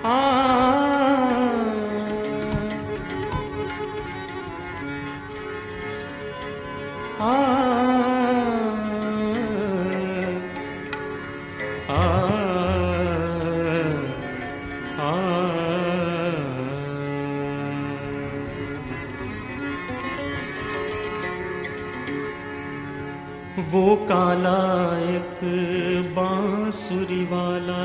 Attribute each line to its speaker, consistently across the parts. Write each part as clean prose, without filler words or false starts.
Speaker 1: वो काला एक बांसुरी वाला,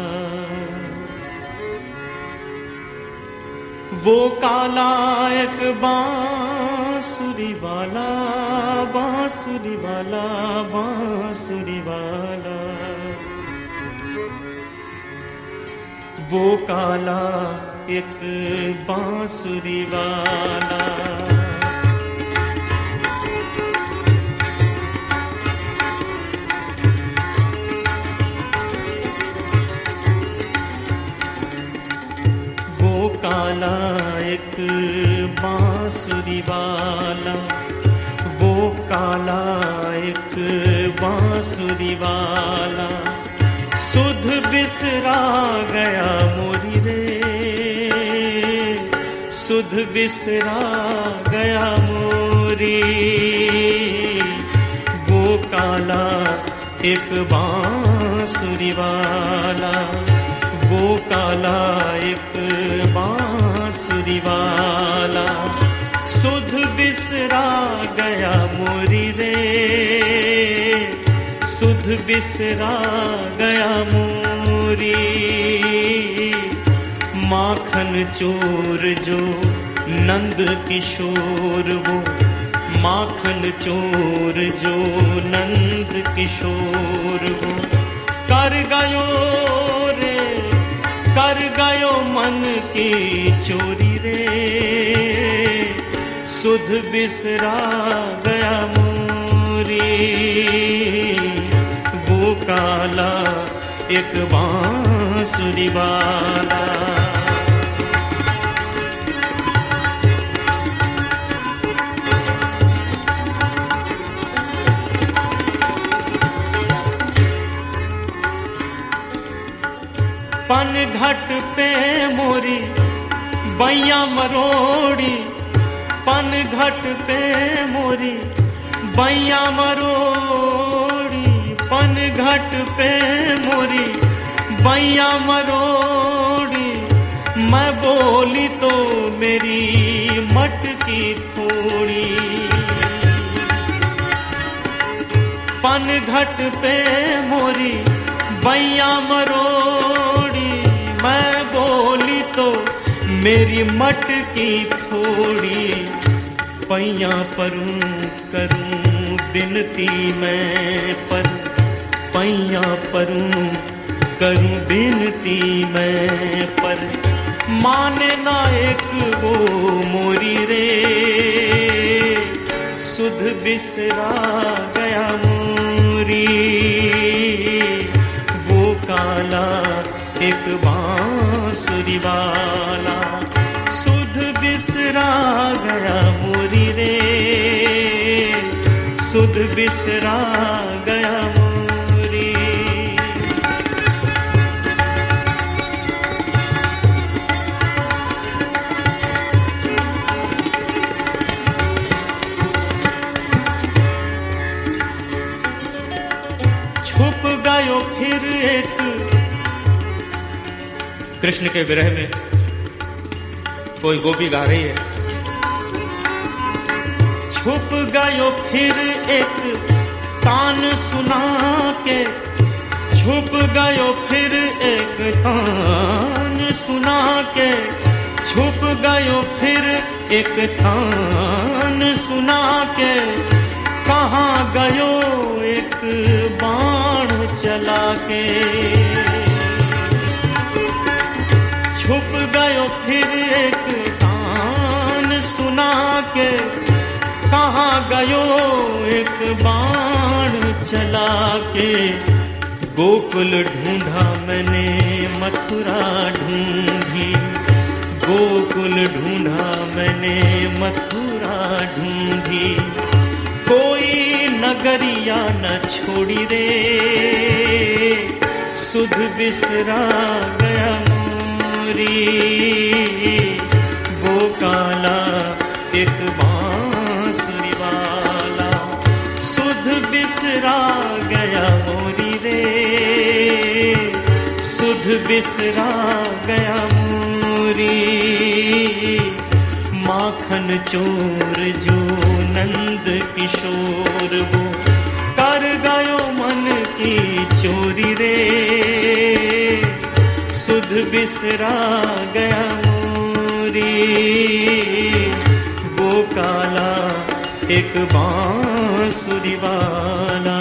Speaker 1: वो काला एक बांसुरी वाला, बांसुरी वाला, बांसुरी वाला, वो काला एक बांसुरी वाला। काला एक बांसुरी वाला, वो काला एक बांसुरी वाला, सुध बिसरा गया मोरी रे, सुध बिसरा गया मोरी। वो काला एक बांसुरी वाला, वो काला एक बांसुरी वाला, सुध बिसरा गया मोरी रे, सुध बिसरा गया मोरी। माखन चोर जो नंद किशोर, वो माखन चोर जो नंद किशोर, वो कर गयो रे, कर गयो मन की चोरी रे, सुध बिसरा गया मोरी। वो काला एक बांसुरी वाला। पन घट पे मोरी बैया मरोड़ी, पन घट पे मोरी बैया मरोड़ी, पन घट पे मोरी बैया मरोड़ी। मैं बोली तो मेरी मटकी थोड़ी, पन घट पे मोरी बैया मरोड़ी। मैं बोली तो मेरी मटकी थोड़ी, पैया परूं करूं बिनती मैं पर, पैया परूं करूं बिनती मैं पर। माने ना एक वो मोरी रे, सुध बिसरा गया मोरी। वो काला एक बांसुरी वाला, सुध बिसरा गया मोरी रे, सुध बिसरा गया मोरी। छुप गयो फिर एक, कृष्ण के विरह में कोई गोपी गा रही है। छुप गयो फिर एक तान सुना के, छुप गयो फिर एक तान सुना के, छुप गयो फिर एक तान सुना के। कहाँ गयो एक बाण चला के, छुप गयो फिर एक तान सुना के। कहाँ गयो एक बाण चला के। गोकुल ढूंढा मैंने मथुरा ढूंढी, गोकुल ढूंढा मैंने मथुरा ढूंढी। कोई नगरिया न छोड़ी रे, सुध बिसरा गया मोरी, वो काला एक बांसुरी वाला। सुध बिसरा गया मोरी रे, सुध बिसरा गया मोरी। माखन चोर जो नंद किशोर, वो कर गयो मन की चोरी रे। सुध बिसरा गया मोरी, वो काला एक बांसुरी वाला।